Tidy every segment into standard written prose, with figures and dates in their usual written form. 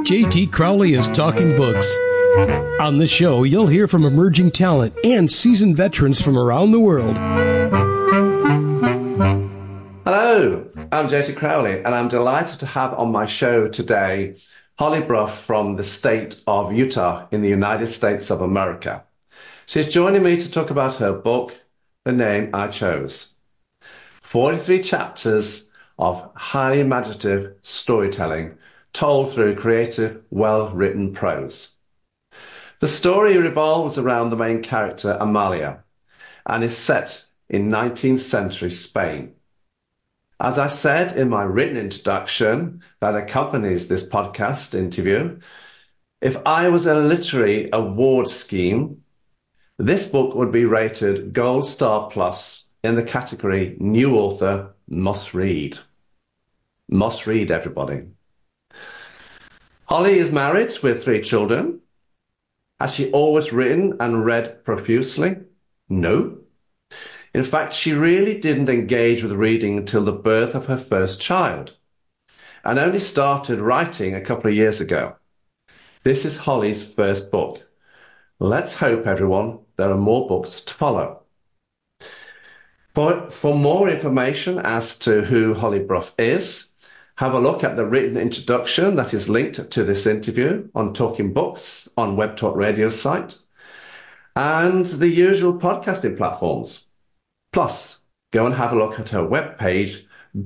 JT Crowley is Talking Books. On this show, you'll hear from emerging talent and seasoned veterans from around the world. Hello, I'm JT Crowley, and I'm delighted to have on my show today Holly Brough from the state of Utah in the United States of America. She's joining me to talk about her book, The Name I Chose. 43 chapters of highly imaginative storytelling told through creative, well-written prose. The story revolves around the main character, Amalia, and is set in 19th century Spain. As I said in my written introduction that accompanies this podcast interview, if I was a literary award scheme, this book would be rated Gold Star Plus in the category New Author Must Read. Must read, everybody. Holly is married with 3 children. Has she always written and read profusely? No. In fact, she really didn't engage with reading until the birth of her first child, and only started writing a couple of years ago. This is Holly's first book. Let's hope, everyone, there are more books to follow. For more information as to who Holly Brough is, have a look at the written introduction that is linked to this interview on Talking Books on Web Talk Radio's site and the usual podcasting platforms. Plus, go and have a look at her webpage,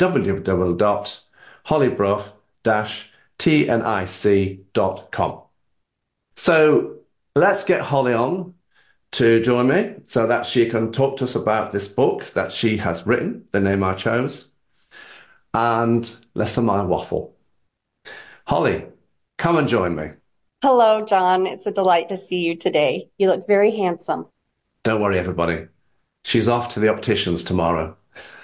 www.hollybrough-tnic.com. So let's get Holly on to join me so that she can talk to us about this book that she has written, The Name I Chose, and less of my waffle. Holly, come and join me. Hello, John. It's a delight to see you today. You look very handsome. Don't worry, everybody. She's off to the opticians tomorrow.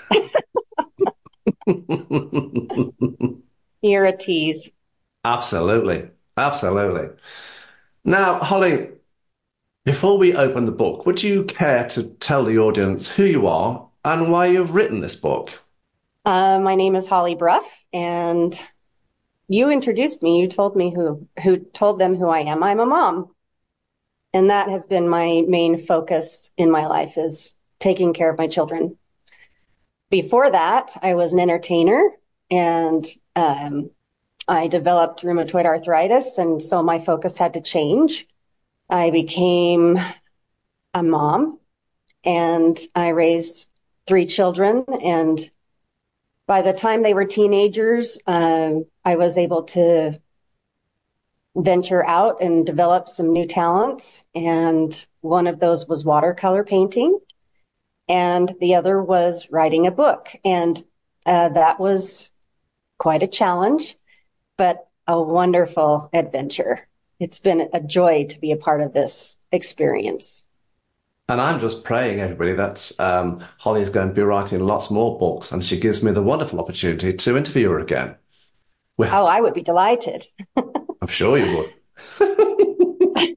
You're a tease. Absolutely. Absolutely. Now, Holly, before we open the book, would you care to tell the audience who you are and why you've written this book? My name is Holly Brough, and you introduced me. You told me who told them who I am. I'm a mom, and that has been my main focus in my life, is taking care of my children. Before that, I was an entertainer, and I developed rheumatoid arthritis, and so my focus had to change. I became a mom, and I raised 3 children, and by the time they were teenagers, I was able to venture out and develop some new talents. And one of those was watercolor painting, and the other was writing a book. And that was quite a challenge, but a wonderful adventure. It's been a joy to be a part of this experience. And I'm just praying, everybody, that Holly's going to be writing lots more books, and she gives me the wonderful opportunity to interview her again. I would be delighted. I'm sure you would.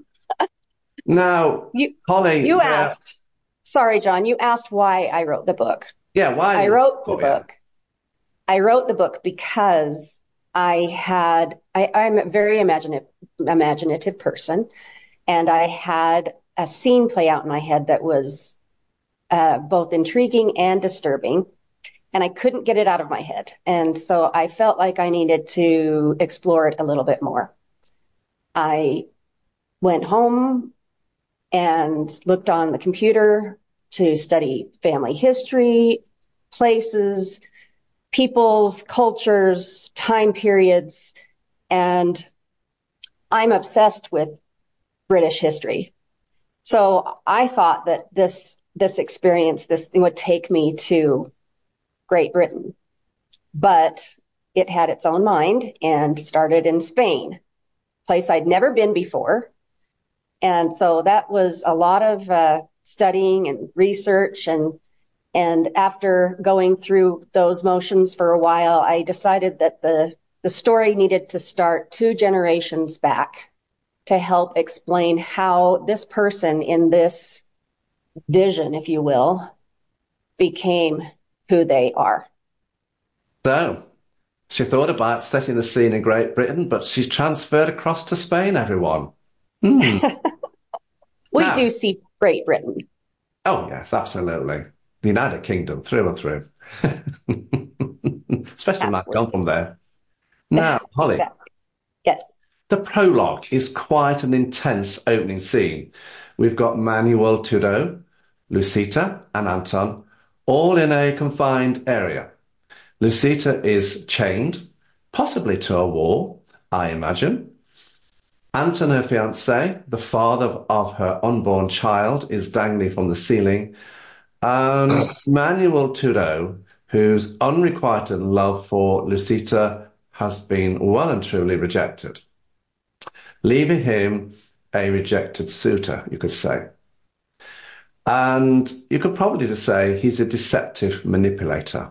Now, Holly... You asked... Sorry, John, you asked why I wrote the book. Yeah, why? I wrote the book. I wrote the book because I'm a very imaginative person, and I had a scene play out in my head that was both intriguing and disturbing, and I couldn't get it out of my head. And so I felt like I needed to explore it a little bit more. I went home and looked on the computer to study family history, places, peoples, cultures, time periods, and I'm obsessed with British history. So I thought that this experience, this would take me to Great Britain, but it had its own mind and started in Spain, a place I'd never been before. And so that was a lot of studying and research. And after going through those motions for a while, I decided that the story needed to start 2 generations back to help explain how this person in this vision, if you will, became who they are. So, She thought about setting the scene in Great Britain, but she's transferred across to Spain, everyone. Hmm. We Now, do see Great Britain. oh, yes, absolutely. The United Kingdom, through and through. Especially when I've gone Absolutely. from there. Now, Holly, Exactly. Yes. the prologue is quite an intense opening scene. We've got Manuel Turo, Lucita, and Anton all in a confined area. Lucita is chained, possibly to a wall, I imagine. Anton, her fiance, the father of her unborn child, is dangling from the ceiling. And Manuel Turo, whose unrequited love for Lucita has been well and truly rejected, leaving him a rejected suitor, you could say. And you could probably just say he's a deceptive manipulator.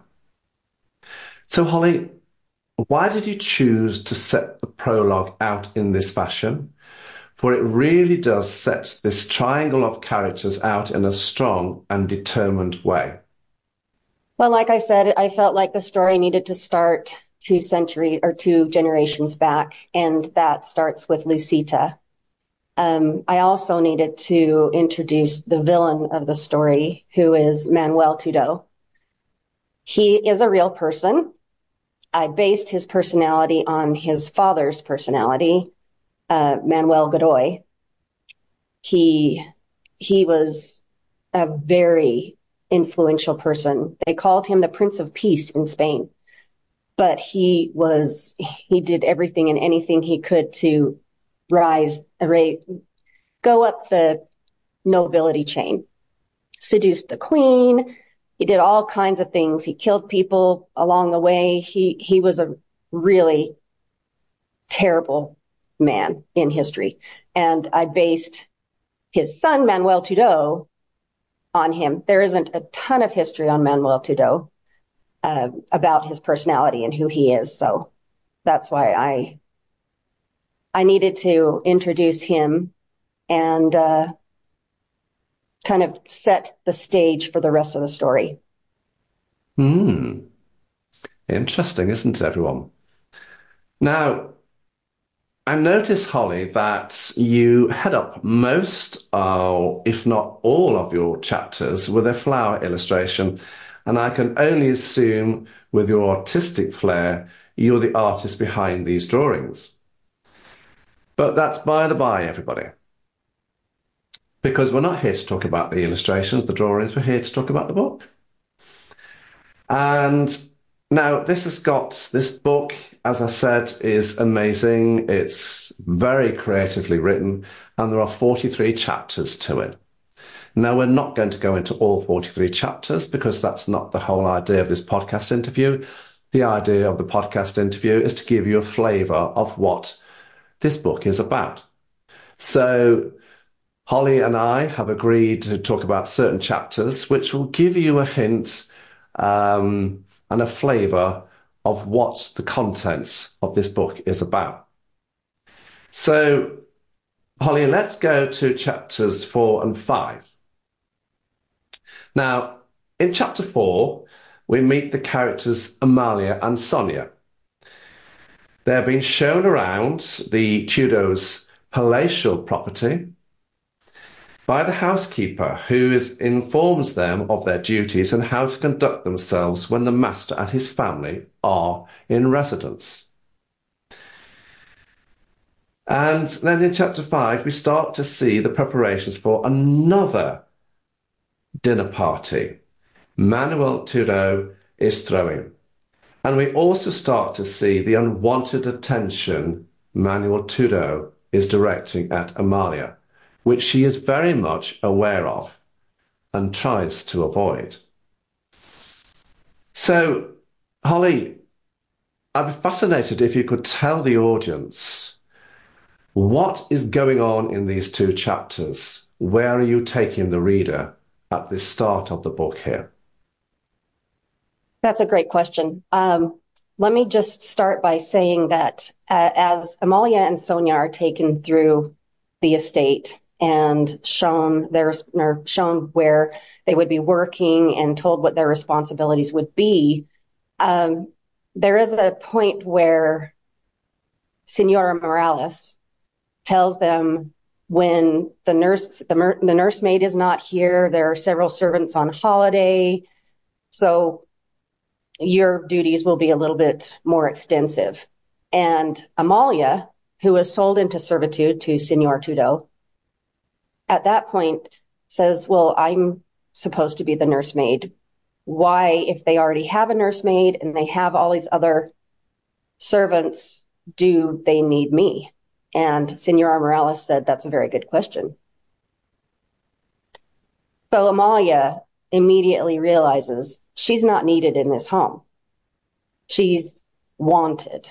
So, Holly, why did you choose to set the prologue out in this fashion? For it really does set this triangle of characters out in a strong and determined way. Well, like I said, I felt like the story needed to start 2 centuries or 2 generations back, and that starts with Lucita. I also needed to introduce the villain of the story, who is Manuel Turo. He is a real person. I based his personality on his father's personality, Manuel Godoy. He he was a very influential person. They called him the Prince of Peace in Spain, but he did everything and anything he could to rise, go up the nobility chain, seduced the queen. He did all kinds of things. He killed people along the way. He was a really terrible man in history. And I based his son, Manuel Turo, on him. There isn't a ton of history on Manuel Turo about his personality and who he is. So that's why I needed to introduce him and kind of set the stage for the rest of the story. Hmm. Interesting, isn't it, everyone? Now, I notice, Holly, that you head up most, if not all, of your chapters with a flower illustration. And I can only assume, with your artistic flair, you're the artist behind these drawings. But that's by the by, everybody. Because we're not here to talk about the illustrations, the drawings, we're here to talk about the book. And now this book, as I said, is amazing. It's very creatively written, and there are 43 chapters to it. Now, we're not going to go into all 43 chapters because that's not the whole idea of this podcast interview. The idea of the podcast interview is to give you a flavor of what this book is about. So, Holly and I have agreed to talk about certain chapters, which will give you a hint and a flavour of what the contents of this book is about. So, Holly, let's go to chapters 4 and 5. Now, in chapter 4, we meet the characters Amalia and Sonia. They're being shown around the Tudors' palatial property by the housekeeper, who informs them of their duties and how to conduct themselves when the master and his family are in residence. And then in chapter 5, we start to see the preparations for another dinner party Manuel Turo is throwing. And we also start to see the unwanted attention Manuel Turo is directing at Amalia, which she is very much aware of and tries to avoid. So, Holly, I'd be fascinated if you could tell the audience what is going on in these 2 chapters. Where are you taking the reader at the start of the book here? That's a great question. Let me just start by saying that as Amalia and Sonia are taken through the estate and shown where they would be working and told what their responsibilities would be, there is a point where Senora Morales tells them when the nursemaid is not here, there are several servants on holiday, so your duties will be a little bit more extensive. And Amalia, who was sold into servitude to Senor Tudo, at that point says, well, I'm supposed to be the nursemaid. Why, if they already have a nursemaid and they have all these other servants, do they need me? And Senora Morales said, that's a very good question. So Amalia immediately realizes she's not needed in this home. She's wanted.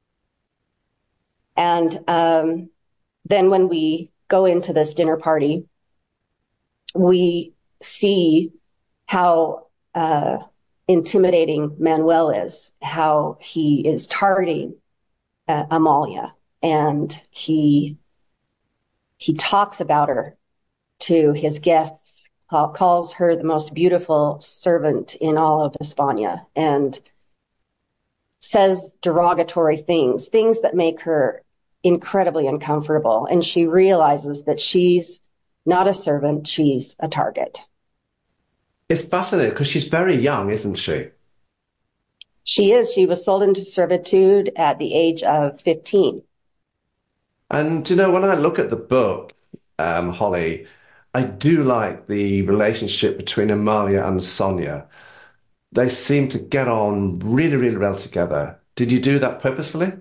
And then when we go into this dinner party, we see how intimidating Manuel is, how he is targeting Amalia, and he talks about her to his guests, calls her the most beautiful servant in all of España, and says derogatory things that make her incredibly uncomfortable. And she realizes that she's not a servant, she's a target. It's fascinating because she's very young, isn't she? She is. She was sold into servitude at the age of 15. And, you know, when I look at the book, Holly, I do like the relationship between Amalia and Sonia. They seem to get on really, really well together. Did you do that purposefully?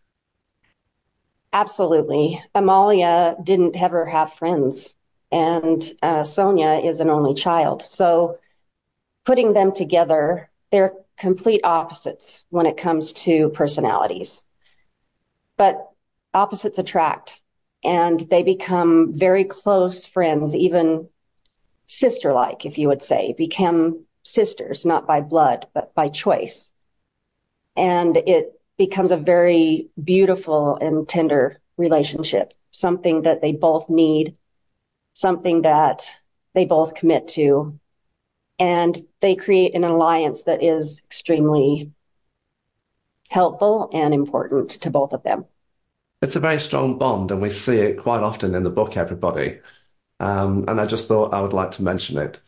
Absolutely. Amalia didn't ever have friends, and Sonia is an only child. So putting them together, they're complete opposites when it comes to personalities. But opposites attract, and they become very close friends, even sister-like, if you would say, become sisters, not by blood, but by choice. And it becomes a very beautiful and tender relationship, something that they both need, something that they both commit to, and they create an alliance that is extremely helpful and important to both of them. It's a very strong bond, and we see it quite often in the book, everybody. And I just thought I would like to mention it.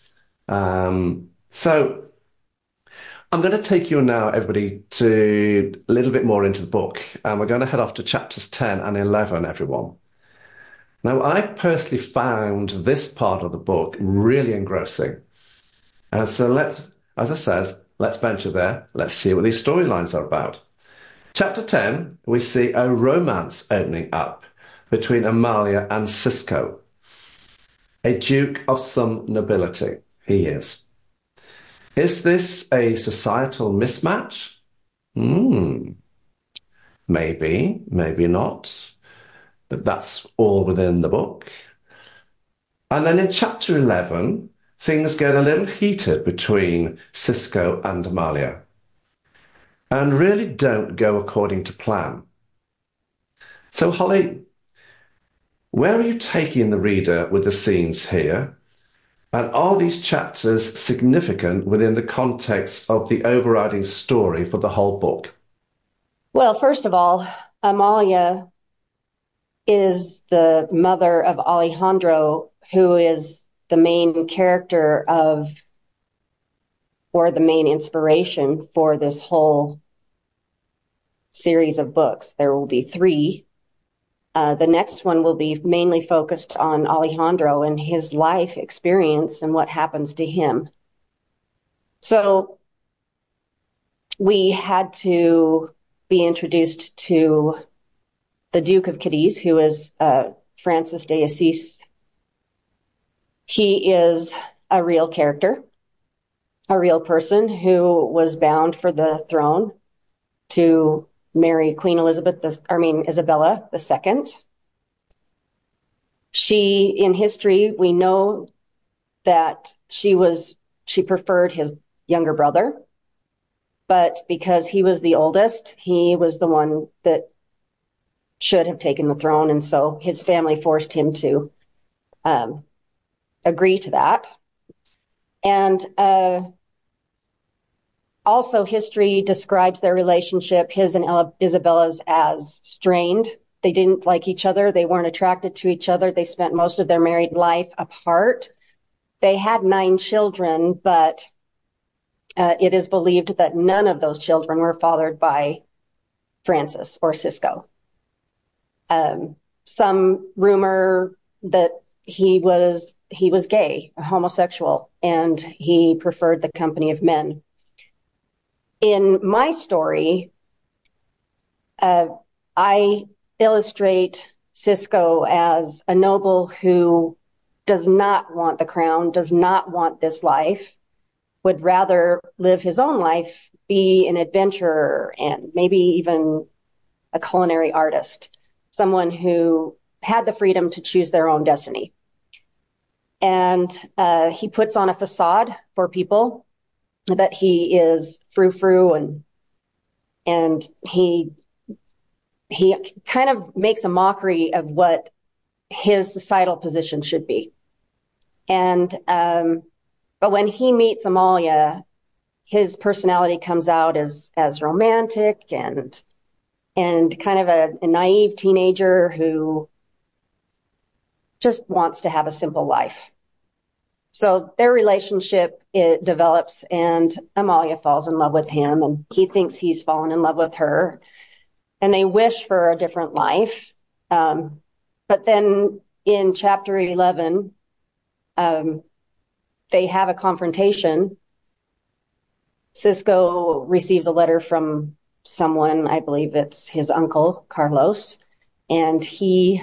So I'm going to take you now, everybody, to a little bit more into the book. And we're going to head off to chapters 10 and 11, everyone. Now, I personally found this part of the book really engrossing. And so let's, as I says, let's venture there. Let's see what these storylines are about. Chapter 10, we see a romance opening up between Amalia and Cisco, a duke of some nobility. He is. Is this a societal mismatch? Maybe, maybe not. But that's all within the book. And then in chapter 11, things get a little heated between Cisco and Amalia and really don't go according to plan. So, Holly, where are you taking the reader with the scenes here? And are these chapters significant within the context of the overriding story for the whole book? Well, first of all, Amalia is the mother of Alejandro, who is the main character of, or the main inspiration for this whole series of books. There will be three. The next one will be mainly focused on Alejandro and his life experience and what happens to him. So we had to be introduced to the Duke of Cadiz, who is Francis de Assis. He is a real character, a real person who was bound for the throne to marry Queen Isabella II. She, in history, we know that she preferred his younger brother, but because he was the oldest, he was the one that should have taken the throne, and so his family forced him to agree to that. And Also, history describes their relationship, his and Isabella's, as strained. They didn't like each other. They weren't attracted to each other. They spent most of their married life apart. They had 9 children, but it is believed that none of those children were fathered by Francis or Cisco. Some rumor that he was gay, homosexual, and he preferred the company of men. In my story, I illustrate Cisco as a noble who does not want the crown, does not want this life, would rather live his own life, be an adventurer, and maybe even a culinary artist, someone who had the freedom to choose their own destiny. And he puts on a facade for people that he is frou-frou, and he kind of makes a mockery of what his societal position should be. And but when he meets Amalia, his personality comes out as romantic and kind of a naive teenager who just wants to have a simple life. So their relationship, it develops, and Amalia falls in love with him, and he thinks he's fallen in love with her, and they wish for a different life. But then in chapter 11, they have a confrontation. Cisco receives a letter from someone, I believe it's his uncle, Carlos, and he's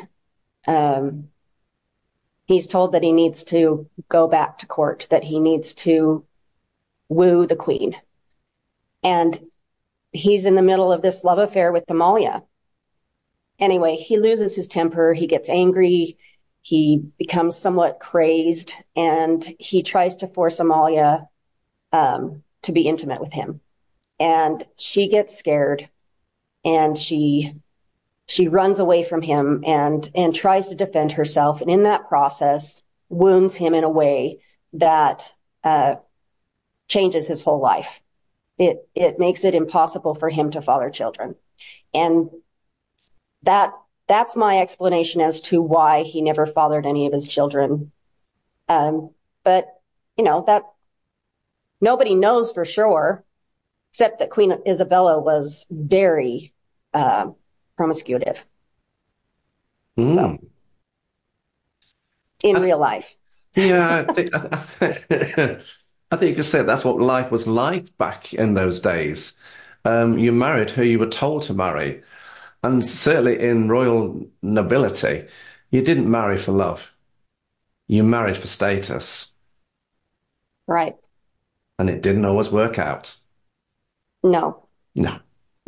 told that he needs to go back to court, that he needs to woo the queen. And he's in the middle of this love affair with Amalia. Anyway, he loses his temper, he gets angry, he becomes somewhat crazed, and he tries to force Amalia to be intimate with him. And she gets scared, and she runs away from him and tries to defend herself, and in that process wounds him in a way that changes his whole life. It makes it impossible for him to father children. And that's my explanation as to why he never fathered any of his children. But that nobody knows for sure, except that Queen Isabella was very promiscuous. So, in real life. Yeah, I think you could say that's what life was like back in those days. You married who you were told to marry. And certainly in royal nobility, you didn't marry for love. You married for status. Right. And it didn't always work out. No. No.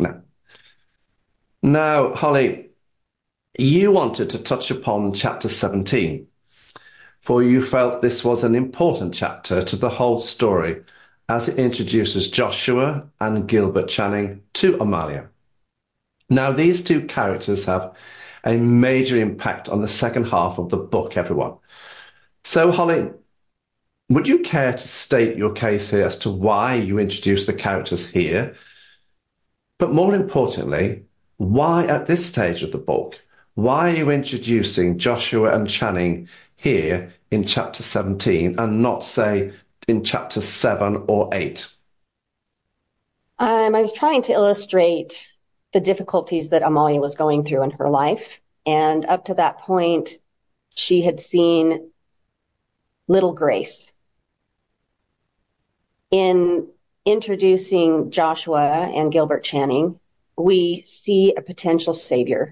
Now, Holly, you wanted to touch upon chapter 17, for you felt this was an important chapter to the whole story as it introduces Joshua and Gilbert Channing to Amalia. Now, these 2 characters have a major impact on the second half of the book, everyone. So, Holly, would you care to state your case here as to why you introduced the characters here? But more importantly, why at this stage of the book, why are you introducing Joshua and Channing here in chapter 17 and not, say, in chapter 7 or 8? I was trying to illustrate the difficulties that Amalia was going through in her life. And up to that point, she had seen little grace. In introducing Joshua and Gilbert Channing, we see a potential savior.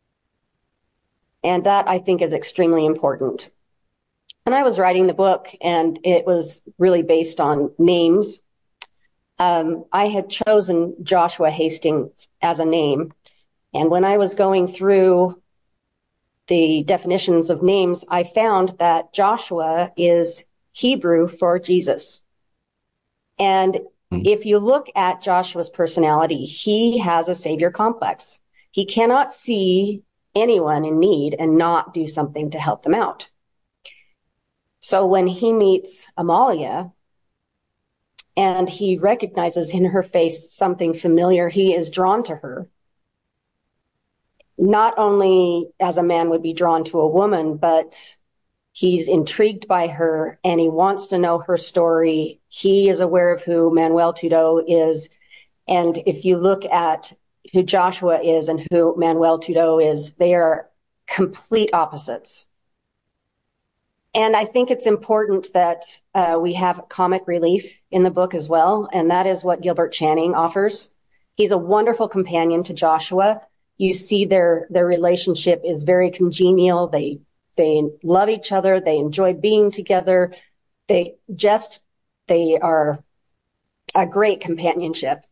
And that, I think, is extremely important. When I was writing the book, and it was really based on names, I had chosen Joshua Hastings as a name. And when I was going through the definitions of names, I found that Joshua is Hebrew for Jesus. And if you look at Joshua's personality, he has a savior complex. He cannot see anyone in need and not do something to help them out. So when he meets Amalia, and he recognizes in her face something familiar. He is drawn to her. Not only as a man would be drawn to a woman, but he's intrigued by her and he wants to know her story. He is aware of who Manuel Trudeau is. And if you look at who Joshua is and who Manuel Trudeau is, they are complete opposites. And I think it's important that we have comic relief in the book as well. And that is what Gilbert Channing offers. He's a wonderful companion to Joshua. You see their relationship is very congenial. They love each other. They enjoy being together. They are a great companionship.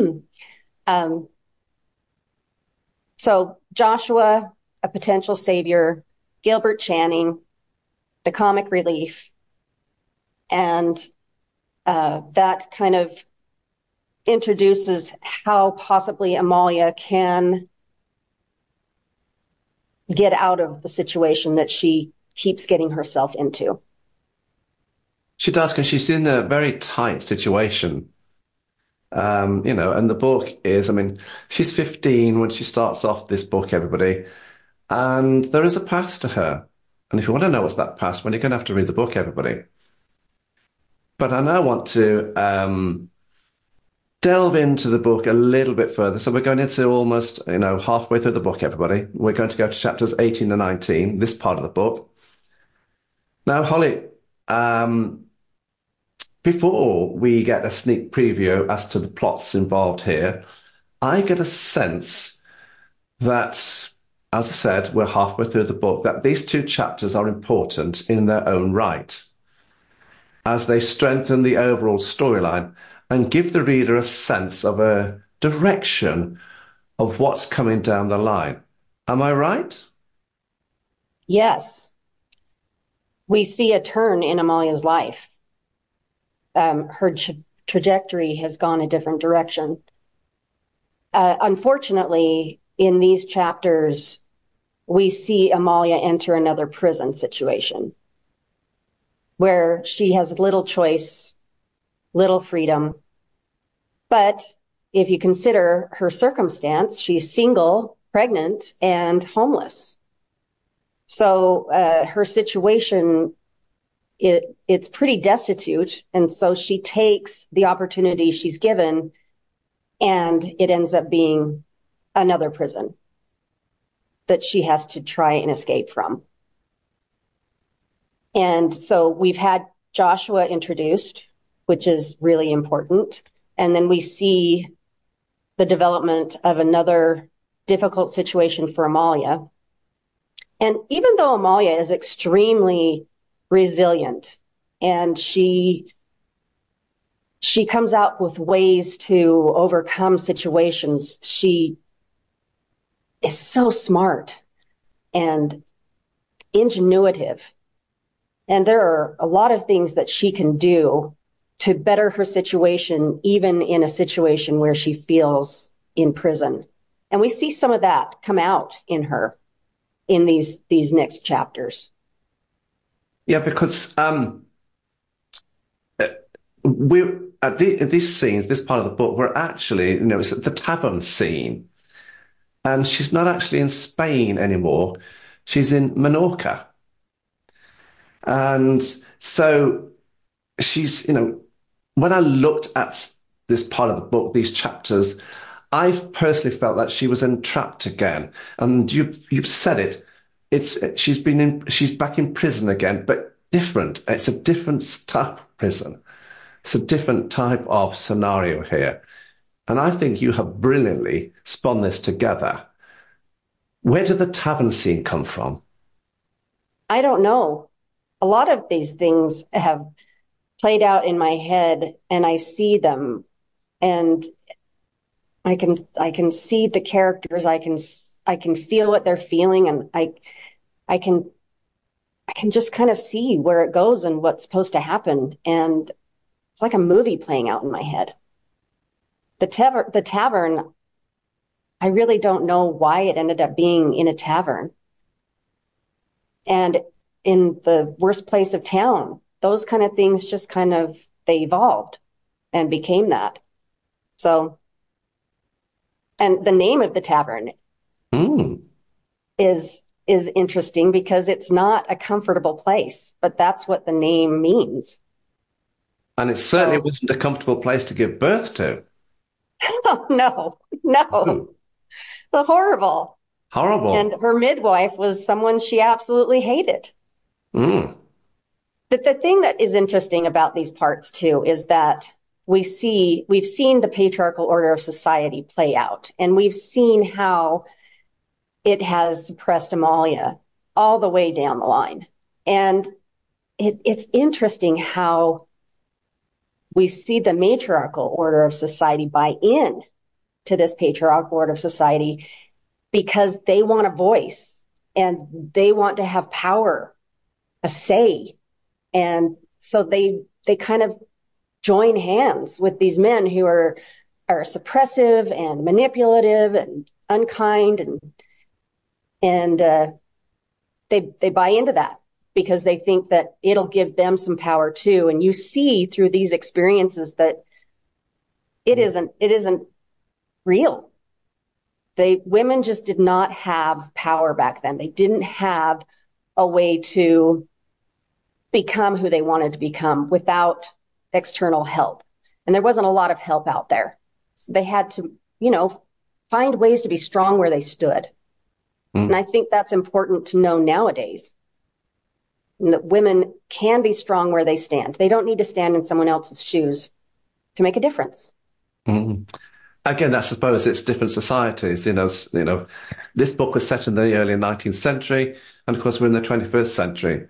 So Joshua, a potential savior, Gilbert Channing, the comic relief, and that kind of introduces how possibly Amalia can get out of the situation that she keeps getting herself into. She does, because she's in a very tight situation. And the book is, she's 15 when she starts off this book, everybody, and there is a past to her. And if you want to know what's that past, well, you're going to have to read the book, everybody. But I now want to delve into the book a little bit further. So we're going into almost, halfway through the book, everybody. We're going to go to chapters 18 and 19, this part of the book. Now, Holly, before we get a sneak preview as to the plots involved here, I get a sense that, as I said, we're halfway through the book, that these two chapters are important in their own right, as they strengthen the overall storyline and give the reader a sense of a direction of what's coming down the line. Am I right? Yes. We see a turn in Amalia's life. Her trajectory has gone a different direction. Unfortunately, in these chapters, we see Amalia enter another prison situation where she has little choice, little freedom. But if you consider her circumstance, she's single, pregnant, and homeless. So her situation, it's pretty destitute. And so she takes the opportunity she's given, and it ends up being another prison that she has to try and escape from. And so we've had Joshua introduced, which is really important. And then we see the development of another difficult situation for Amalia. And even though Amalia is extremely resilient and she comes out with ways to overcome situations, she is so smart and ingenuitive. And there are a lot of things that she can do to better her situation, even in a situation where she feels in prison. And we see some of that come out in her in these next chapters. Yeah, because we're at these scenes, this part of the book, we're actually, it's at the tavern scene. And she's not actually in Spain anymore. She's in Menorca. And so she's, when I looked at this part of the book, these chapters, I've personally felt that she was entrapped again. And you've said it. She's back in prison again, but different. It's a different type of prison. It's a different type of scenario here. And I think you have brilliantly spun this together. Where did the tavern scene come from? I don't know. A lot of these things have played out in my head, and I see them, and I can see the characters. I can feel what they're feeling, and I can just kind of see where it goes and what's supposed to happen. And it's like a movie playing out in my head. The tavern, I really don't know why it ended up being in a tavern. And in the worst place of town, those kind of things just they evolved. and became that. So, and the name of the tavern is interesting because it's not a comfortable place, but that's what the name means. And it certainly wasn't a comfortable place to give birth to. Oh, no. Ooh, So horrible. And horrible. her midwife was someone she absolutely hated. Mm. But the thing that is interesting about these parts too is that we've seen the patriarchal order of society play out, and we've seen how it has suppressed Amalia all the way down the line. And it's interesting how we see the matriarchal order of society buy in to this patriarchal order of society because they want a voice and they want to have power, a say. And so they kind of join hands with these men who are suppressive and manipulative and unkind, and they buy into that because they think that it'll give them some power too. And you see through these experiences that it isn't real. Women just did not have power back then. They didn't have a way to become who they wanted to become without external help. And there wasn't a lot of help out there. So they had to, find ways to be strong where they stood. And I think that's important to know nowadays. And that women can be strong where they stand. They don't need to stand in someone else's shoes to make a difference. Mm. Again, I suppose it's different societies. This book was set in the early 19th century, and of course we're in the 21st century.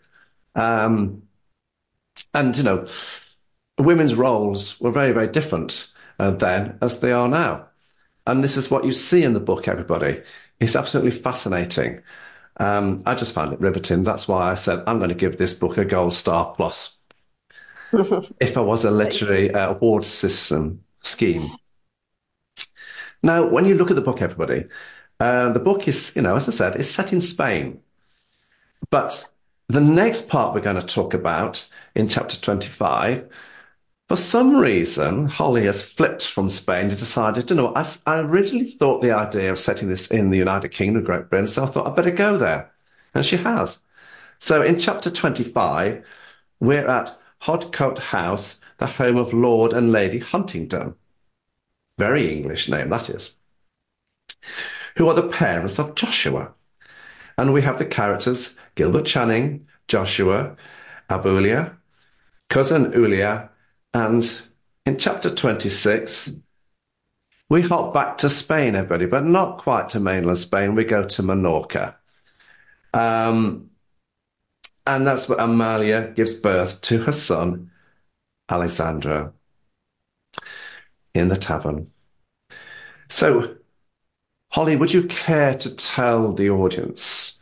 And women's roles were very, very different then as they are now. And this is what you see in the book, everybody. It's absolutely fascinating. I just found it riveting. That's why I said I'm going to give this book a gold star plus. If I was a literary award system scheme. Now, when you look at the book, everybody, the book is, as I said, is set in Spain. But the next part we're going to talk about in chapter 25, for some reason, Holly has flipped from Spain and decided, I originally thought the idea of setting this in the United Kingdom, Great Britain, so I thought I'd better go there. And she has. So in chapter 25, we're at Hodcote House, the home of Lord and Lady Huntingdon. Very English name, that is. Who are the parents of Joshua. And we have the characters Gilbert Channing, Joshua, Abulia, cousin Ulia, and in chapter 26, we hop back to Spain, everybody, but not quite to mainland Spain. We go to Menorca. And that's where Amalia gives birth to her son, Alessandro, in the tavern. So, Holly, would you care to tell the audience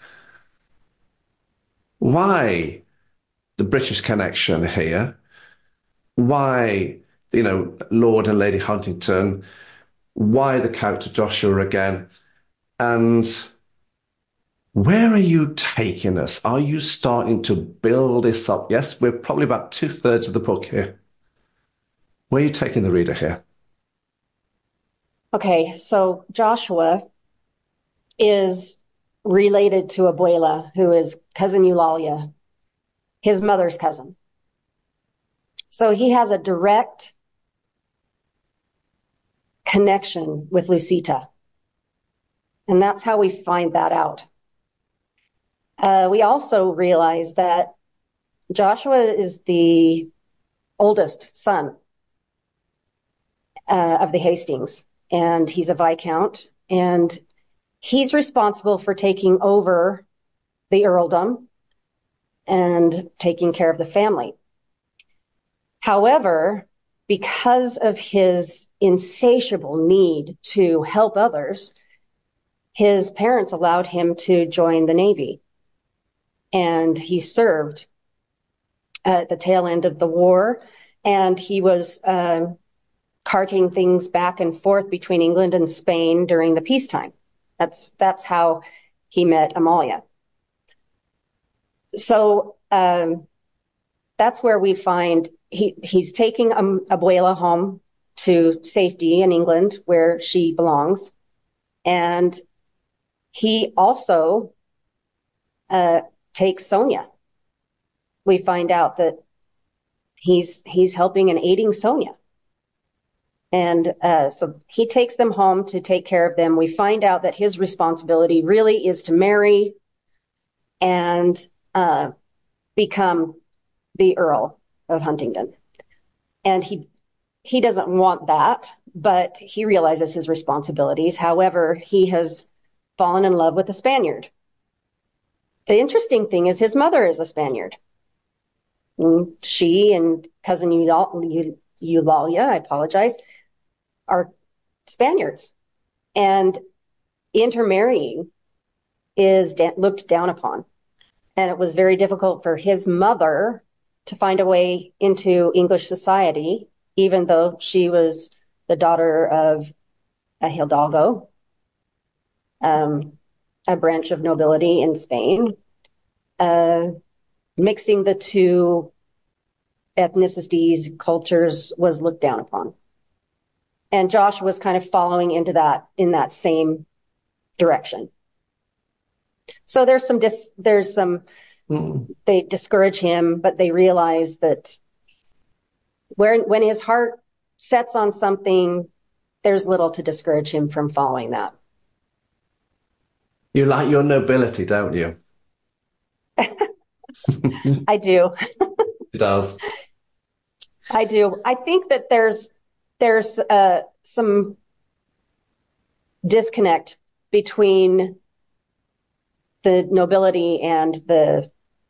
why the British connection here? Why, Lord and Lady Huntingdon? Why the character Joshua again? And where are you taking us? Are you starting to build this up? Yes, we're probably about 2/3 of the book here. Where are you taking the reader here? Okay, so Joshua is related to Abuela, who is cousin Eulalia, his mother's cousin. So he has a direct connection with Lucita. And that's how we find that out. We also realize that Joshua is the oldest son of the Hastings, and he's a Viscount, and he's responsible for taking over the earldom and taking care of the family. However, because of his insatiable need to help others, his parents allowed him to join the Navy. And he served at the tail end of the war, and he was carting things back and forth between England and Spain during the peacetime. That's how he met Amalia. So that's that's where we find he's taking Abuela home to safety in England, where she belongs. And he also takes Sonia. We find out that he's helping and aiding Sonia. And so he takes them home to take care of them. We find out that his responsibility really is to marry and become the Earl of Huntingdon. And he doesn't want that, but he realizes his responsibilities. However, he has fallen in love with a Spaniard. The interesting thing is his mother is a Spaniard. She and cousin Eulalia, I apologize, are Spaniards. And intermarrying is looked down upon. And it was very difficult for his mother to find a way into English society, even though she was the daughter of a hidalgo, a branch of nobility in Spain. Mixing the two ethnicities, cultures was looked down upon. And Josh was kind of following into that in that same direction. So there's some they discourage him, but they realize that when his heart sets on something, there's little to discourage him from following that. You like your nobility, don't you? I do. She does. I do. I think that there's some disconnect between the nobility and the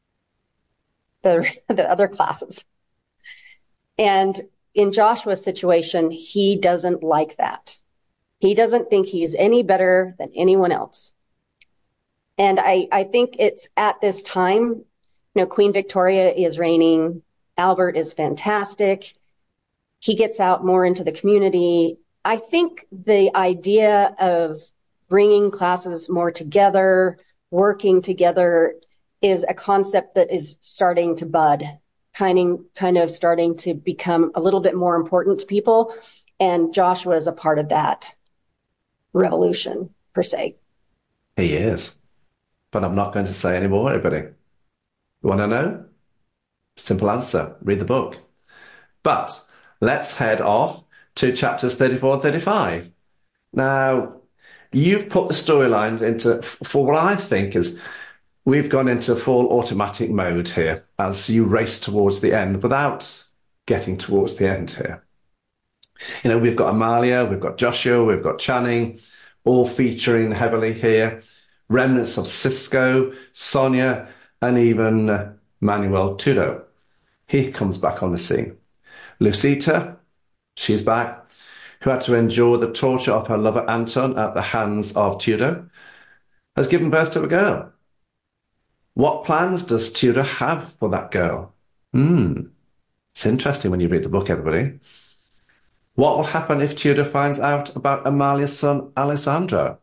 other classes. And in Joshua's situation, he doesn't like that. He doesn't think he's any better than anyone else. And I think it's at this time, Queen Victoria is reigning. Albert is fantastic. He gets out more into the community. I think the idea of bringing classes more together, working together, is a concept that is starting to bud, kind of starting to become a little bit more important to people. And Joshua is a part of that revolution, per se. He is. But I'm not going to say any more, everybody. You want to know? Simple answer. Read the book. But let's head off to chapters 34 and 35. Now, you've put the storylines into, for what I think is, we've gone into full automatic mode here as you race towards the end without getting towards the end here. We've got Amalia, we've got Joshua, we've got Channing, all featuring heavily here. Remnants of Cisco, Sonia, and even Manuel Tudor. He comes back on the scene. Lucita, she's back, who had to endure the torture of her lover Anton at the hands of Tudor, has given birth to a girl. What plans does Tudor have for that girl? It's interesting when you read the book, everybody. What will happen if Tudor finds out about Amalia's son, Alessandro?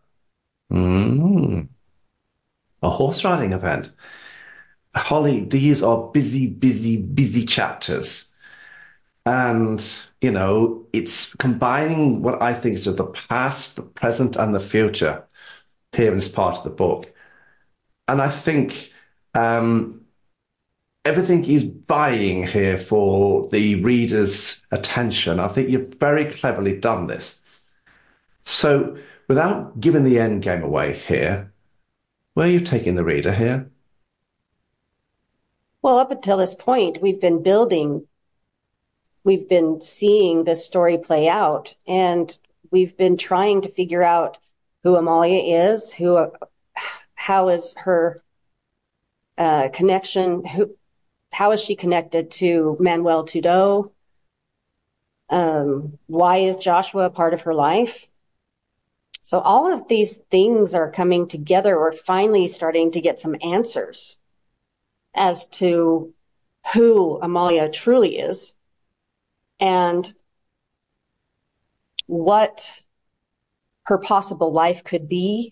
A horse riding event. Holly, these are busy chapters. And, it's combining what I think is of the past, the present, and the future here in this part of the book. And I think everything is vying here for the reader's attention. I think you've very cleverly done this. So, without giving the end game away here, where are you taking the reader here? Well, up until this point, we've been seeing this story play out, and we've been trying to figure out who Amalia is, how is her connection, how is she connected to Manuel Tudor? Why is Joshua a part of her life? So all of these things are coming together. We're finally starting to get some answers as to who Amalia truly is and what her possible life could be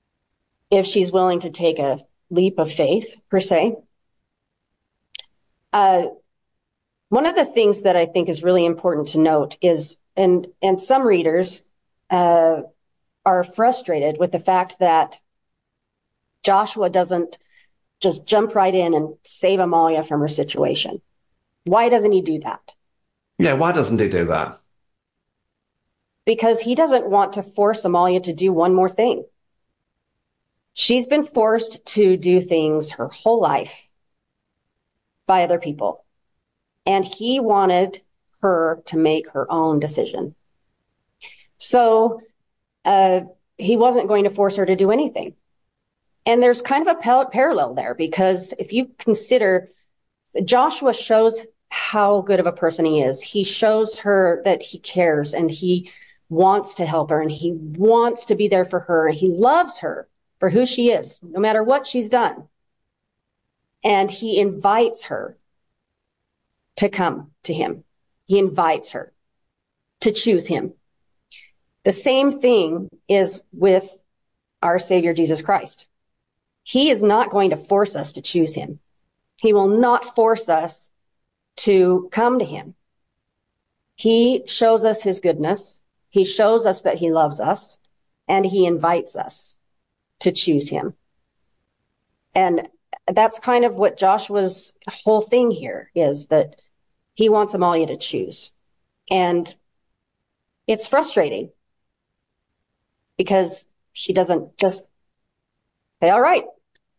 if she's willing to take a leap of faith, per se. One of the things that I think is really important to note is, and some readers are frustrated with the fact that Joshua doesn't just jump right in and save Amalia from her situation. Why doesn't he do that? Yeah, why doesn't he do that? Because he doesn't want to force Amalia to do one more thing. She's been forced to do things her whole life by other people. And he wanted her to make her own decision. So he wasn't going to force her to do anything. And there's kind of a parallel there, because if you consider, Joshua shows how good of a person he is. He shows her that he cares and he wants to help her and he wants to be there for her. He loves her for who she is, no matter what she's done. And he invites her to come to him. He invites her to choose him. The same thing is with our Savior, Jesus Christ. He is not going to force us to choose him. He will not force us to come to him. He shows us his goodness. He shows us that he loves us, and he invites us to choose him. And that's kind of what Joshua's whole thing here is, that he wants Amalia to choose. And it's frustrating because she doesn't just say, all right,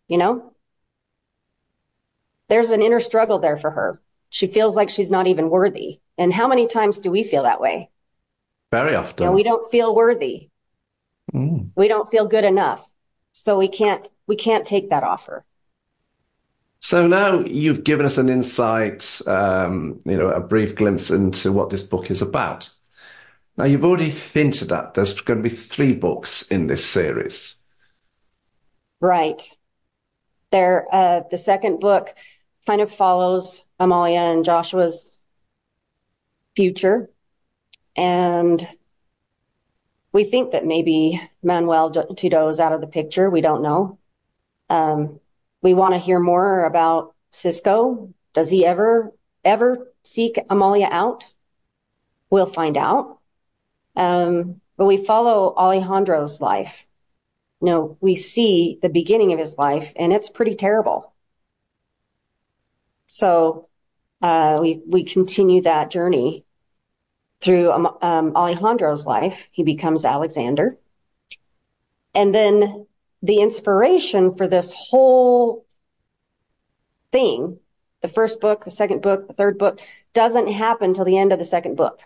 there's an inner struggle there for her. She feels like she's not even worthy. And how many times do we feel that way? Very often. We don't feel worthy. We don't feel good enough. So we can't take that offer. So now you've given us an insight, a brief glimpse into what this book is about. Now, you've already hinted at there's going to be 3 books in this series. Right. The second book kind of follows Amalia and Joshua's future. And we think that maybe Manuel Trudeau is out of the picture. We don't know. We want to hear more about Cisco. Does he ever seek Amalia out? We'll find out. But we follow Alejandro's life. We see the beginning of his life, and it's pretty terrible. So we continue that journey through Alejandro's life. He becomes Alexander. And then the inspiration for this whole thing, the first book, the second book, the third book, doesn't happen till the end of the second book.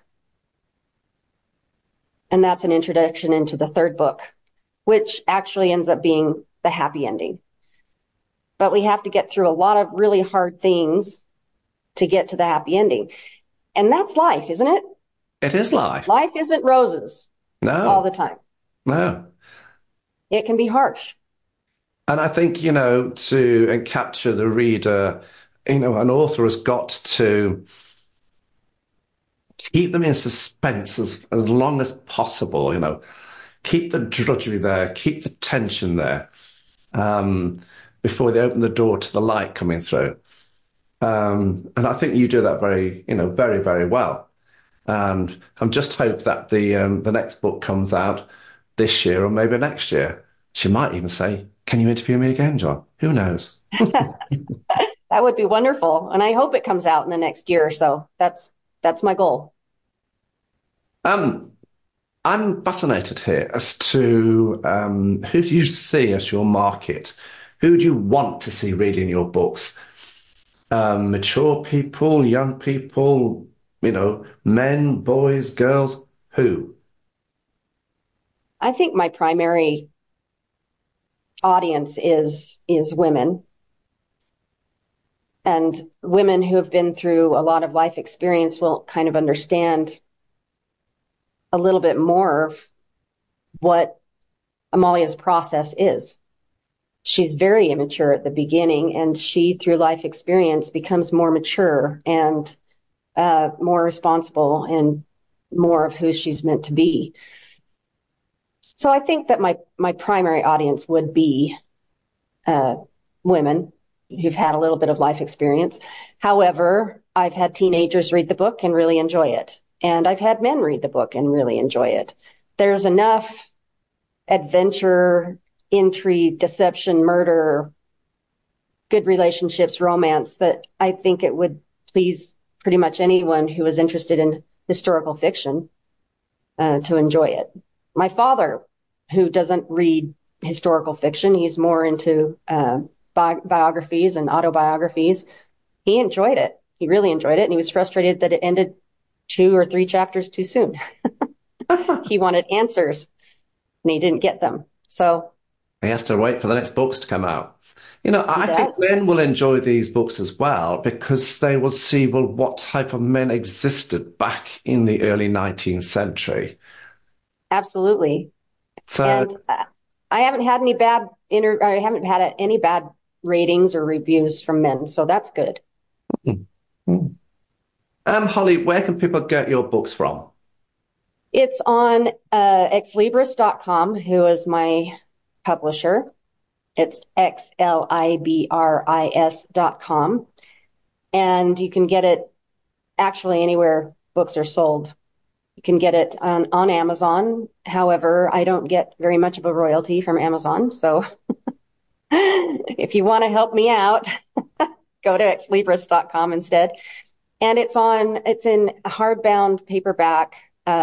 And that's an introduction into the third book, which actually ends up being the happy ending. But we have to get through a lot of really hard things to get to the happy ending. And that's life, isn't it? It is life. Life isn't roses all the time. No. It can be harsh. And I think, to capture the reader, an author has got to keep them in suspense as long as possible, keep the drudgery there, keep the tension there, before they open the door to the light coming through. And I think you do that very, very, very well. And I'm just hope that the next book comes out this year or maybe next year. She might even say, "Can you interview me again, John?" Who knows? That would be wonderful. And I hope it comes out in the next year or so. That's my goal. I'm fascinated here as to who do you see as your market? Who do you want to see reading your books? Mature people, young people, men, boys, girls, who? I think my primary audience is women, and women who have been through a lot of life experience will kind of understand a little bit more of what Amalia's process is. She's very immature at the beginning, and she, through life experience, becomes more mature and more responsible and more of who she's meant to be. So I think that my primary audience would be women, who've had a little bit of life experience. However, I've had teenagers read the book and really enjoy it. And I've had men read the book and really enjoy it. There's enough adventure, intrigue, deception, murder, good relationships, romance that I think it would please pretty much anyone who is interested in historical fiction to enjoy it. My father, who doesn't read historical fiction, he's more into biographies and autobiographies. He enjoyed it. He really enjoyed it. And he was frustrated that it ended 2 or 3 chapters too soon. He wanted answers and he didn't get them. So he has to wait for the next books to come out. I does. think men will enjoy these books as well because they will see, well, what type of men existed back in the early 19th century. Absolutely. So, And I haven't had any bad ratings or reviews from men, so that's good. Holly, where can people get your books from? It's on xlibris.com, who is my publisher. It's xlibris.com. And you can get it actually anywhere books are sold. You can get it on Amazon. However, I don't get very much of a royalty from Amazon. So if you want to help me out, go to xlibris.com instead. And it's in hardbound, paperback,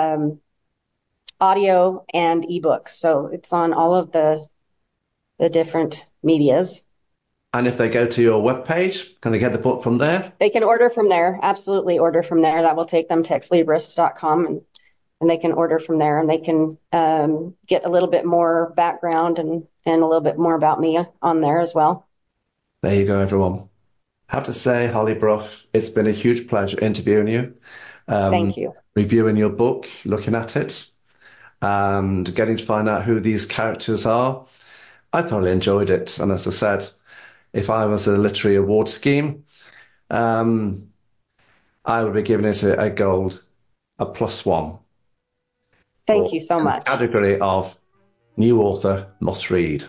audio, and ebook. So it's on all of the different medias. And if they go to your webpage, can they get the book from there? They can order from there. Absolutely order from there. That will take them to xlibris.com and they can order from there and they can get a little bit more background and a little bit more about me on there as well. There you go, everyone. I have to say, Holly Brough, it's been a huge pleasure interviewing you. Thank you. Reviewing your book, looking at it, and getting to find out who these characters are. I thoroughly enjoyed it. And as I said, if I was a literary award scheme, I would be giving it a gold, a +1. Thank you so much. Category of new author must read.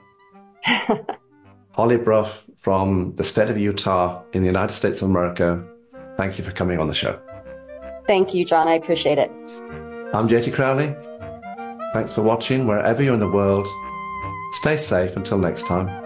Holly Brough from the state of Utah in the United States of America. Thank you for coming on the show. Thank you, John. I appreciate it. I'm JT Crowley. Thanks for watching wherever you're in the world. Stay safe until next time.